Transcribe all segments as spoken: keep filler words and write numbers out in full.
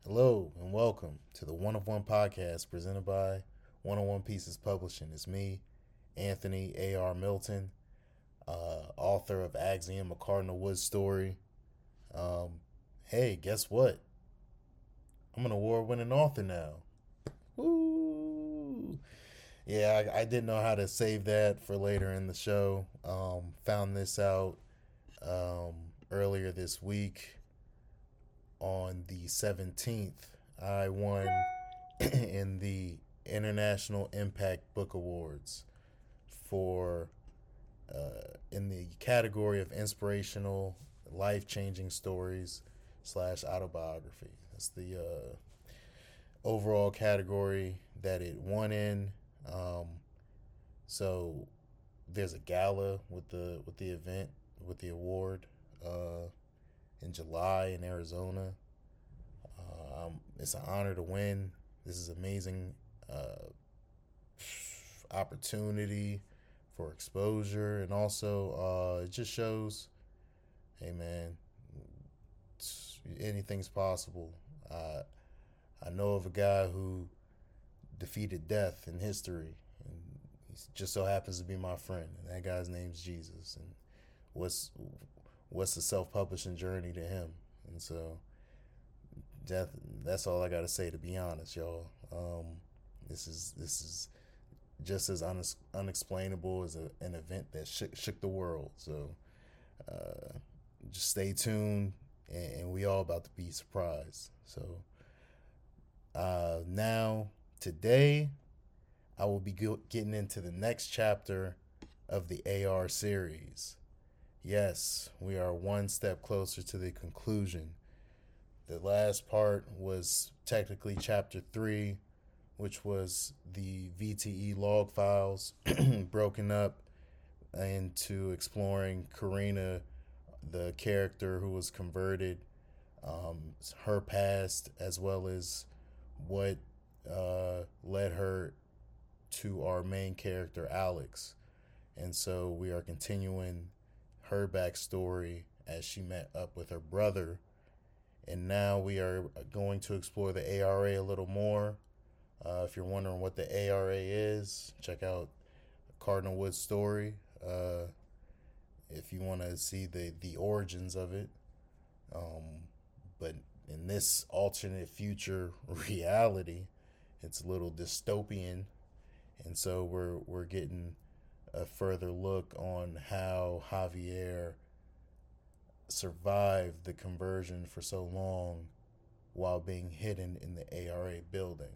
Hello and welcome to the One of One podcast presented by One on One Pieces Publishing. It's me, Anthony A R. Milton, uh, author of Axiom, a Cardinal Woods story. Um, hey, guess what? I'm an award-winning author now. Woo! Yeah, I, I didn't know how to save that for later in the show. Um, found this out um, earlier this week. On the seventeenth, I won in the International Impact Book Awards for uh, in the category of inspirational, life-changing stories slash autobiography. That's the uh, overall category that it won in. Um, so there's a gala with the with the event with the award. Uh, in July in Arizona. Uh, um, it's an honor to win. This is amazing uh, opportunity for exposure, and also uh, it just shows, hey man, anything's possible. Uh, I know of a guy who defeated death in history, and he just so happens to be my friend. And that guy's name's Jesus. And what's what's the self-publishing journey to him? And so that that's all I got to say, to be honest, y'all. Um, this is this is just as un- unexplainable as a, an event that shook, shook the world. So uh, just stay tuned, and, and we all about to be surprised. So uh, now, today, I will be go- getting into the next chapter of the A R series. Yes, we are one step closer to the conclusion. The last part was technically chapter three, which was the V T E log files broken up into exploring Karina, the character who was converted, um, her past, as well as what uh, led her to our main character, Alex. And so we are continuing her backstory as she met up with her brother. And now we are going to explore the A R A a little more. Uh, if you're wondering what the A R A is, check out Cardinal Woods story. Uh, if you want to see the, the origins of it. Um, but in this alternate future reality, it's a little dystopian. And so we're we're getting a further look on how Javier survived the conversion for so long while being hidden in the A R A building.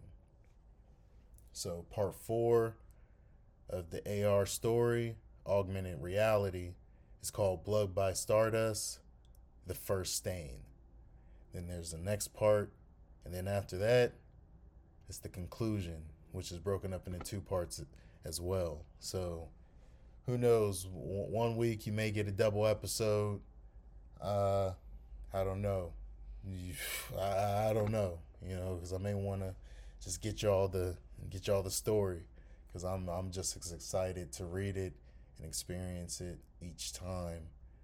So part four of the A R story, Augmented Reality, is called Blood by Stardust, The First Stain. Then there's the next part, and then after that, it's the conclusion, which is broken up into two parts as well. So who knows? One week you may get a double episode. Uh, I don't know. I, I don't know. You know, because I may want to just get y'all the get y'all the story, because I'm I'm just as excited to read it and experience it each time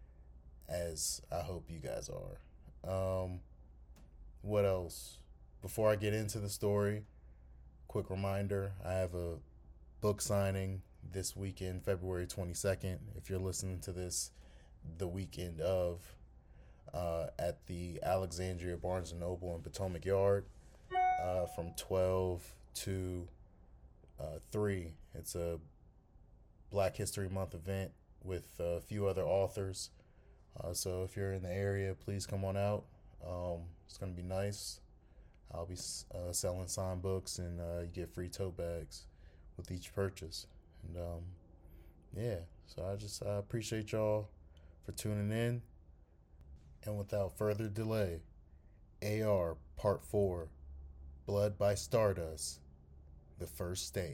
as I hope you guys are. Um, what else? Before I get into the story, quick reminder: I have a book signing this weekend, February twenty-second. If you're listening to this the weekend of, uh, at the Alexandria Barnes and Noble in Potomac Yard, uh, from twelve to uh, three. It's a Black History Month event with a few other authors. Uh, so if you're in the area, please come on out. Um, it's going to be nice. I'll be uh, selling signed books, and uh, you get free tote bags with each purchase. And um, yeah, so I just I appreciate y'all for tuning in. And without further delay, A R Part four, Blood by Stardust, The First Stain.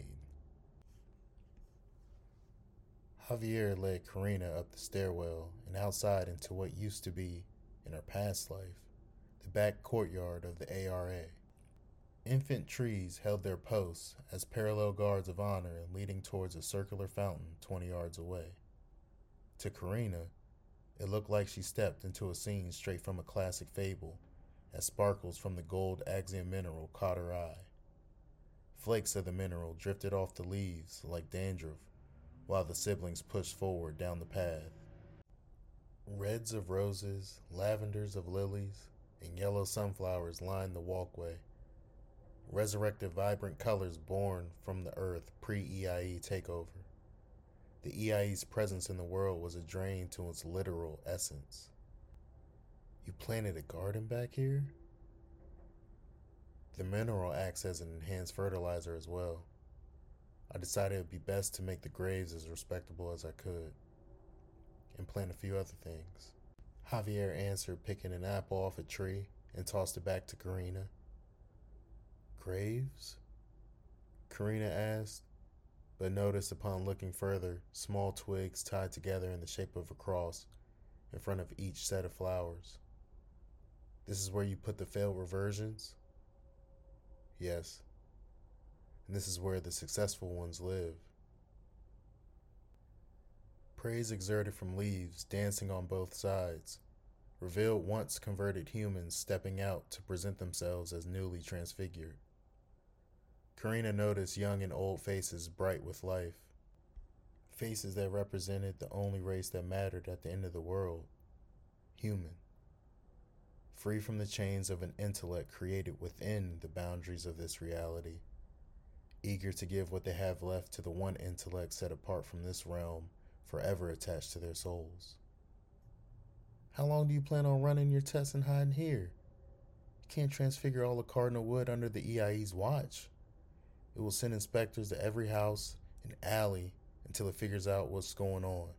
Javier led Karina up the stairwell and outside into what used to be, in her past life, the back courtyard of the A R A. Infant trees held their posts as parallel guards of honor leading towards a circular fountain twenty yards away. To Karina, it looked like she stepped into a scene straight from a classic fable, as sparkles from the gold Axiom mineral caught her eye. Flakes of the mineral drifted off the leaves like dandruff while the siblings pushed forward down the path. Reds of roses, lavenders of lilies, and yellow sunflowers lined the walkway. Resurrected vibrant colors born from the earth pre-E I E takeover. The E I E's presence in the world was a drain to its literal essence. You planted a garden back here? The mineral acts as an enhanced fertilizer as well. I decided it would be best to make the graves as respectable as I could, and plant a few other things. Javier answered, picking an apple off a tree and tossed it back to Karina. Graves? Karina asked, but noticed upon looking further small twigs tied together in the shape of a cross in front of each set of flowers. This is where you put the failed reversions? Yes. And this is where the successful ones live. Praise exerted from leaves dancing on both sides revealed once converted humans stepping out to present themselves as newly transfigured. Karina noticed young and old faces bright with life, faces that represented the only race that mattered at the end of the world, human, free from the chains of an intellect created within the boundaries of this reality, eager to give what they have left to the one intellect set apart from this realm, forever attached to their souls. How long do you plan on running your tests and hiding here? You can't transfigure all of Cardinal Wood under the E I E's watch. It will send inspectors to every house and alley until it figures out what's going on.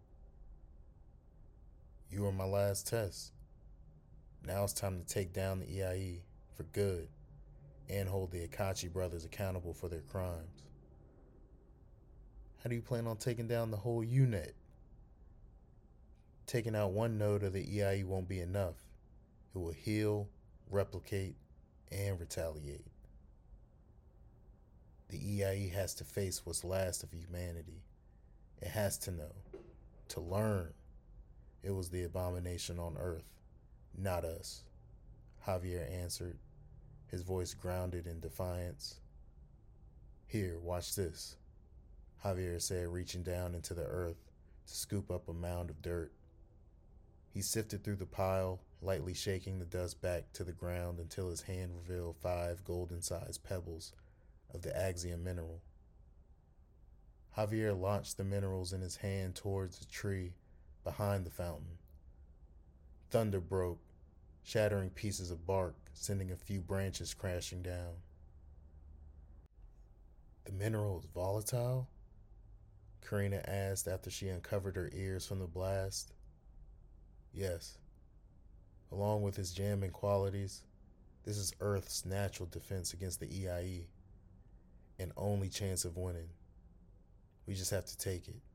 You were my last test. Now it's time to take down the E I E for good and hold the Akachi brothers accountable for their crimes. How do you plan on taking down the whole U NET? Taking out one node of the E I E won't be enough. It will heal, replicate, and retaliate. The E I E has to face what's last of humanity. It has to know, to learn. It was the abomination on Earth, not us, Javier answered, his voice grounded in defiance. Here, watch this, Javier said, reaching down into the earth to scoop up a mound of dirt. He sifted through the pile, lightly shaking the dust back to the ground until his hand revealed five golden-sized pebbles of the Axiom mineral. Javier launched the minerals in his hand towards the tree behind the fountain. Thunder broke, shattering pieces of bark, sending a few branches crashing down. The mineral is volatile? Karina asked after she uncovered her ears from the blast. Yes. Along with its jamming qualities, this is Earth's natural defense against the E I E, and only chance of winning. We just have to take it.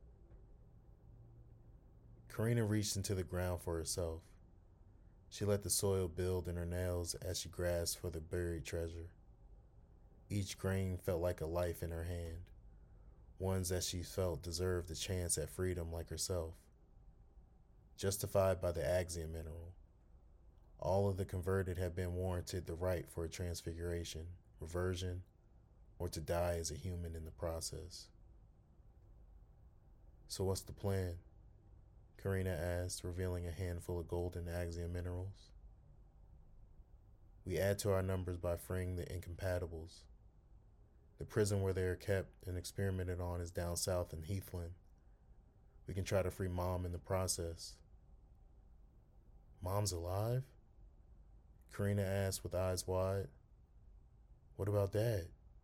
Karina reached into the ground for herself. She let the soil build in her nails as she grasped for the buried treasure. Each grain felt like a life in her hand, ones that she felt deserved a chance at freedom like herself. Justified by the Axiom mineral, all of the converted had been warranted the right for a transfiguration, reversion, or to die as a human in the process. So what's the plan? Karina asked, revealing a handful of golden Axiom minerals. We add to our numbers by freeing the incompatibles. The prison where they are kept and experimented on is down south in Heathland. We can try to free Mom in the process. Mom's alive? Karina asked with eyes wide. What about Dad?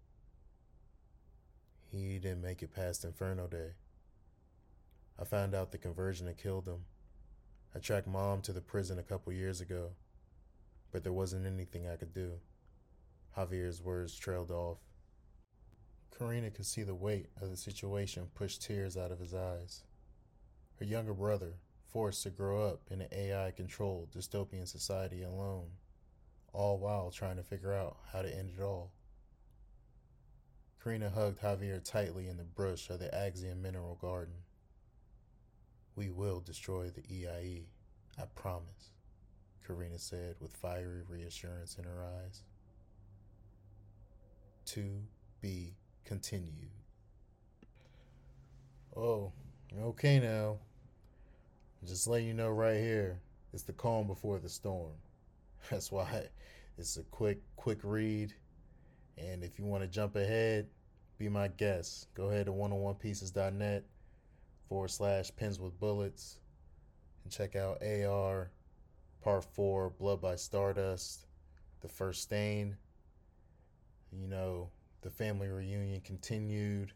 He didn't make it past Inferno Day. I found out the conversion had killed him. I tracked Mom to the prison a couple years ago, but there wasn't anything I could do. Javier's words trailed off. Karina could see the weight of the situation push tears out of his eyes. Her younger brother, forced to grow up in an A I-controlled dystopian society alone, all while trying to figure out how to end it all. Karina hugged Javier tightly in the brush of the Axiom mineral garden. We will destroy the E I E, I promise, Karina said with fiery reassurance in her eyes. To be continued. Oh, okay now. Just letting you know right here, it's the calm before the storm. That's why it's a quick, quick read. And if you want to jump ahead, be my guest. Go ahead to one oh one pieces dot net forward slash pens with bullets and check out A R Part four, Blood by Stardust, The First Stain. You know, the family reunion continued.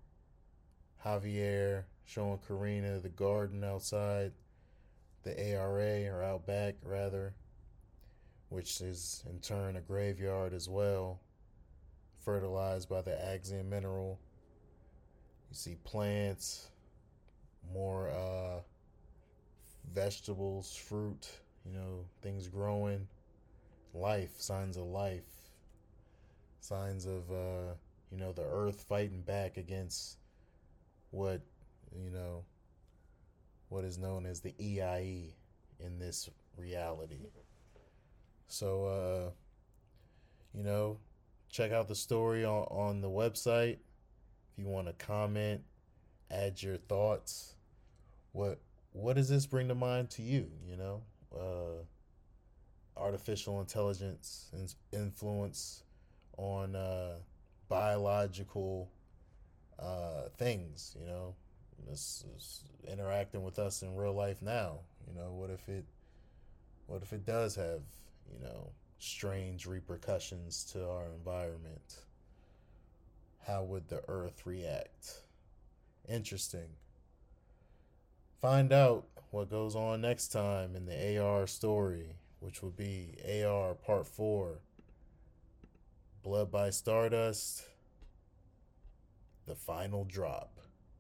Javier showing Karina the garden outside the A R A, or out back rather, which is in turn a graveyard as well, fertilized by the Axiom mineral. You see plants, more uh, vegetables, fruit, you know, things growing, life, signs of life, signs of, uh, you know, the earth fighting back against what, you know, what is known as the E I E in this reality. So, uh, you know, check out the story on, on the website. If you want to comment, add your thoughts. What what does this bring to mind to you? You know, uh, artificial intelligence and influence on uh, biological uh, things. You know, this is interacting with us in real life now. You know, what if it what if it does have, you know, strange repercussions to our environment? How would the earth react? Interesting. Find out what goes on next time in the A R story, which will be A R Part four, Blood by Stardust, The Final Drop.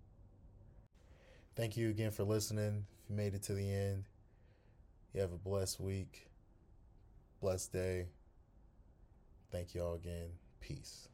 Thank you again for listening. If you made it to the end, you have a blessed week, blessed day. Thank you all again. Peace.